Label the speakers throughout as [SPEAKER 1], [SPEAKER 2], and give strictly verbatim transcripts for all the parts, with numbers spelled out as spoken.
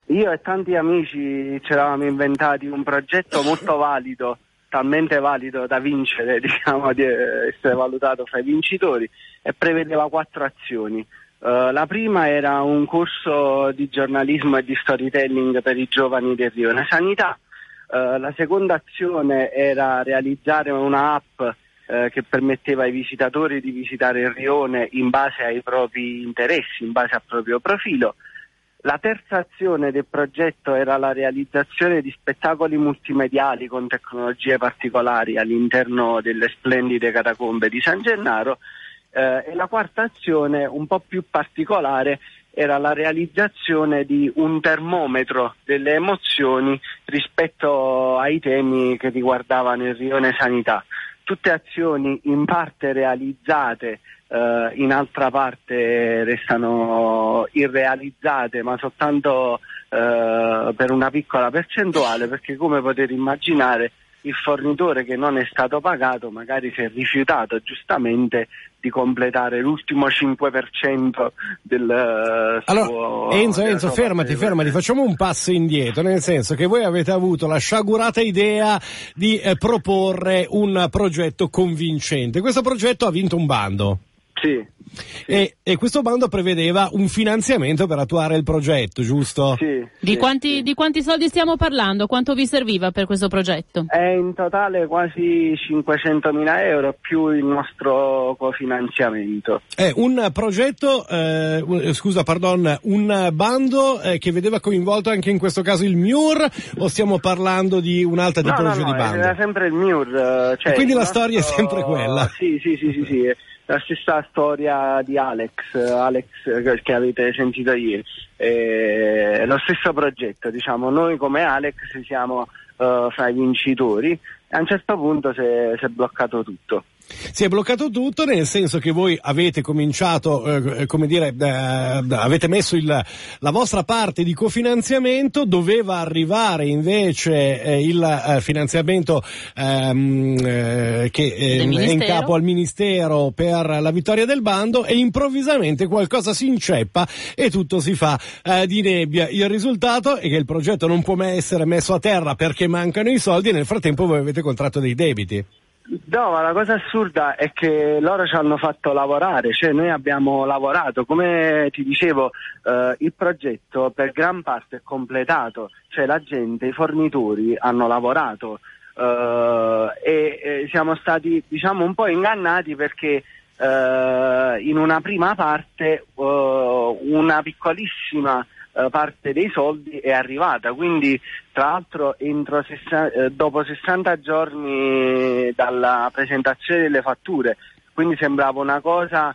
[SPEAKER 1] Io e tanti amici ci eravamo inventati un progetto molto valido, talmente valido da vincere, diciamo, di essere valutato fra i vincitori, e prevedeva quattro azioni. Uh, la prima era un corso di giornalismo e di storytelling per i giovani del Rione Sanità. Uh, la seconda azione era realizzare una app uh, che permetteva ai visitatori di visitare il Rione in base ai propri interessi, in base al proprio profilo. La terza azione del progetto era la realizzazione di spettacoli multimediali con tecnologie particolari all'interno delle splendide catacombe di San Gennaro, eh, e la quarta azione, un po' più particolare, era la realizzazione di un termometro delle emozioni rispetto ai temi che riguardavano il Rione Sanità. Tutte azioni in parte realizzate, Uh, in altra parte restano irrealizzate, ma soltanto uh, per una piccola percentuale, perché come potete immaginare il fornitore che non è stato pagato magari si è rifiutato giustamente di completare l'ultimo cinque per cento del uh,
[SPEAKER 2] allora,
[SPEAKER 1] suo...
[SPEAKER 2] Enzo, Enzo, fermati, fermati, facciamo un passo indietro, nel senso che voi avete avuto la sciagurata idea di eh, proporre un progetto convincente. Questo progetto ha vinto un bando.
[SPEAKER 1] Sì, sì.
[SPEAKER 2] E, e questo bando prevedeva un finanziamento per attuare il progetto, giusto?
[SPEAKER 1] Sì.
[SPEAKER 3] Di,
[SPEAKER 1] sì,
[SPEAKER 3] quanti,
[SPEAKER 1] sì.
[SPEAKER 3] di quanti soldi stiamo parlando? Quanto vi serviva per questo progetto?
[SPEAKER 1] È in totale quasi cinquecentomila euro più il nostro cofinanziamento.
[SPEAKER 2] È un progetto, eh, un, scusa, pardon, un bando eh, che vedeva coinvolto anche in questo caso il M I U R, o stiamo parlando di un'altra tipologia
[SPEAKER 1] no, no, no,
[SPEAKER 2] di bando?
[SPEAKER 1] era sempre il M I U R. Cioè
[SPEAKER 2] e quindi la
[SPEAKER 1] nostro...
[SPEAKER 2] storia è sempre quella?
[SPEAKER 1] Sì, sì, sì, sì, sì. La stessa storia di Alex, Alex che avete sentito ieri, è lo stesso progetto, diciamo, noi come Alex siamo uh, fra i vincitori, e a un certo punto si è, si è bloccato tutto.
[SPEAKER 2] Si è bloccato tutto, nel senso che voi avete cominciato, eh, come dire, eh, avete messo il, la vostra parte di cofinanziamento, doveva arrivare invece eh, il eh, finanziamento ehm, eh, che eh, è in capo al Ministero per la vittoria del bando, e improvvisamente qualcosa si inceppa e tutto si fa eh, di nebbia. Il risultato è che il progetto non può mai essere messo a terra perché mancano i soldi, e nel frattempo voi avete contratto dei debiti.
[SPEAKER 1] No, ma la cosa assurda è che loro ci hanno fatto lavorare, cioè noi abbiamo lavorato, come ti dicevo, eh, il progetto per gran parte è completato, cioè la gente, i fornitori hanno lavorato eh, e, e siamo stati, diciamo, un po' ingannati perché eh, in una prima parte eh, una piccolissima parte dei soldi è arrivata, quindi tra l'altro entro sessanta, eh, dopo sessanta giorni dalla presentazione delle fatture, quindi sembrava una cosa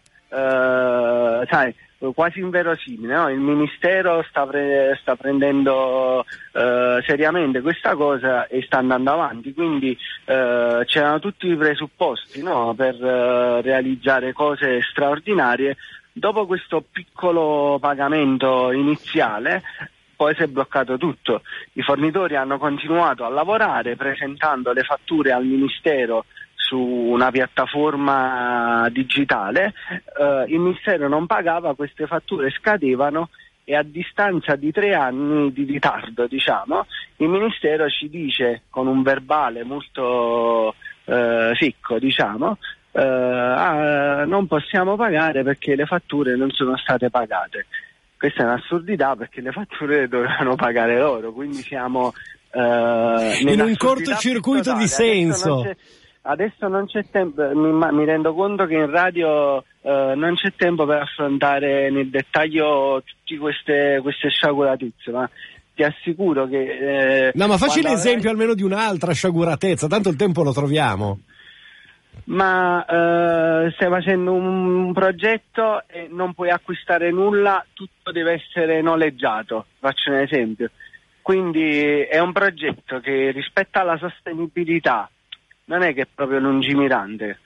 [SPEAKER 1] eh, sai, quasi inverosimile, no? Il Ministero sta, pre- sta prendendo eh, seriamente questa cosa e sta andando avanti, quindi eh, c'erano tutti i presupposti, no? Per eh, realizzare cose straordinarie. Dopo questo piccolo pagamento iniziale, poi si è bloccato tutto. I fornitori hanno continuato a lavorare presentando le fatture al Ministero su una piattaforma digitale. Eh, il Ministero non pagava, queste fatture scadevano e a distanza di tre anni di ritardo, diciamo, il Ministero ci dice con un verbale molto eh, secco, diciamo, Uh, ah, non possiamo pagare perché le fatture non sono state pagate. Questa è un'assurdità, perché le fatture dovevano pagare loro, quindi siamo uh,
[SPEAKER 2] in un cortocircuito di senso.
[SPEAKER 1] Adesso non c'è, adesso non c'è tempo, mi, mi rendo conto che in radio uh, non c'è tempo per affrontare nel dettaglio tutte queste, queste sciaguratezze, ma ti assicuro che... Eh,
[SPEAKER 2] no, ma facci l'esempio
[SPEAKER 1] avrai...
[SPEAKER 2] almeno di un'altra sciaguratezza, tanto il tempo lo troviamo.
[SPEAKER 1] Ma eh, stai facendo un, un progetto e non puoi acquistare nulla, tutto deve essere noleggiato, faccio un esempio. Quindi è un progetto che rispetto alla sostenibilità non è che è proprio lungimirante.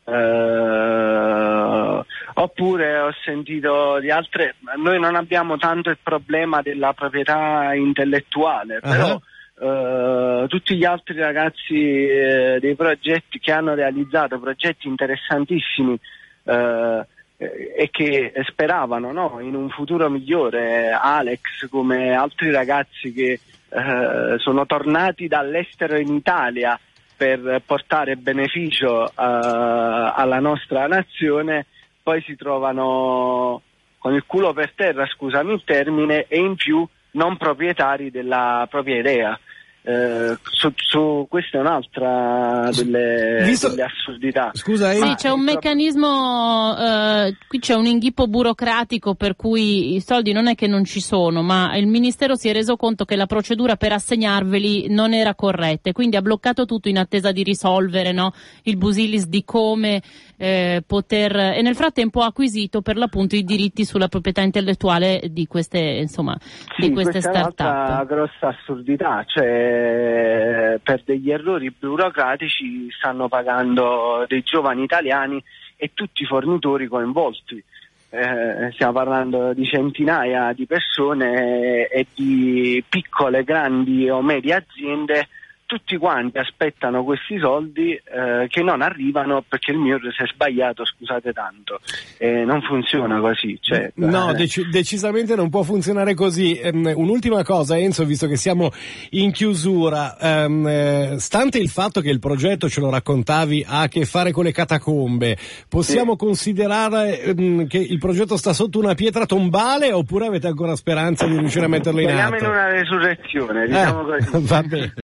[SPEAKER 1] Eh, oppure ho sentito di altre, noi non abbiamo tanto il problema della proprietà intellettuale, uh-huh. però Uh, tutti gli altri ragazzi uh, dei progetti che hanno realizzato progetti interessantissimi uh, eh, e che speravano, no, in un futuro migliore. Alex, come altri ragazzi che eh, sono tornati dall'estero in Italia per portare beneficio uh, alla nostra nazione, poi si trovano con il culo per terra, scusami il termine, e in più non proprietari della propria idea. Eh, su, su questa è un'altra delle,
[SPEAKER 2] Visto...
[SPEAKER 1] delle assurdità.
[SPEAKER 2] Scusa,
[SPEAKER 3] sì, c'è un meccanismo, eh, qui c'è un inghippo burocratico per cui i soldi non è che non ci sono, ma il Ministero si è reso conto che la procedura per assegnarveli non era corretta e quindi ha bloccato tutto in attesa di risolvere, no, il busillis di come eh, poter, e nel frattempo ha acquisito per l'appunto i diritti sulla proprietà intellettuale di queste, insomma,
[SPEAKER 1] sì,
[SPEAKER 3] di queste start-up.
[SPEAKER 1] È un'altra grossa assurdità, cioè per degli errori burocratici stanno pagando dei giovani italiani e tutti i fornitori coinvolti. Eh, stiamo parlando di centinaia di persone e di piccole, grandi o medie aziende. Tutti quanti aspettano questi soldi eh, che non arrivano perché il M I U R si è sbagliato, scusate tanto, eh, non funziona così. Cioè,
[SPEAKER 2] no,
[SPEAKER 1] eh.
[SPEAKER 2] dec- decisamente non può funzionare così. Um, un'ultima cosa, Enzo, visto che siamo in chiusura, um, eh, stante il fatto che il progetto, ce lo raccontavi, ha a che fare con le catacombe, possiamo sì. considerare um, che il progetto sta sotto una pietra tombale oppure avete ancora speranza di riuscire a metterlo in atto?
[SPEAKER 1] Speriamo in una resurrezione, diciamo
[SPEAKER 2] eh,
[SPEAKER 1] così.
[SPEAKER 2] Va bene.